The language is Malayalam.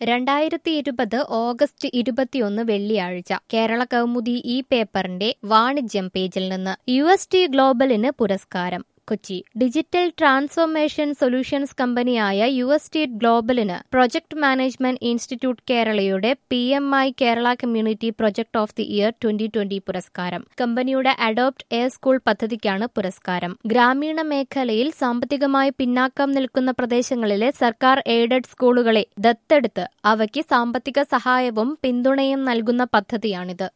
2020 ഓഗസ്റ്റ് 21 വെള്ളിയാഴ്ച കേരള കൗമുദി ഈ പേപ്പറിന്റെ വാണിജ്യം പേജിൽ നിന്ന് UST ഗ്ലോബലിന് പുരസ്കാരം. കൊച്ചി ഡിജിറ്റൽ ട്രാൻസ്ഫോർമേഷൻ സൊല്യൂഷൻസ് കമ്പനിയായ UST ഗ്ലോബലിന് പ്രൊജക്ട് മാനേജ്മെന്റ് ഇൻസ്റ്റിറ്റ്യൂട്ട് കേരളയുടെ PMI Kerala community project of the year 2020 പുരസ്കാരം. കമ്പനിയുടെ അഡോപ്റ്റ് എ സ്കൂൾ പദ്ധതിക്കാണ് പുരസ്കാരം. ഗ്രാമീണ മേഖലയിൽ സാമ്പത്തികമായി പിന്നാക്കം നിൽക്കുന്ന പ്രദേശങ്ങളിലെ സർക്കാർ എയ്ഡഡ് സ്കൂളുകളെ ദത്തെടുത്ത് അവയ്ക്ക് സാമ്പത്തിക സഹായവും പിന്തുണയും നൽകുന്ന പദ്ധതിയാണിത്.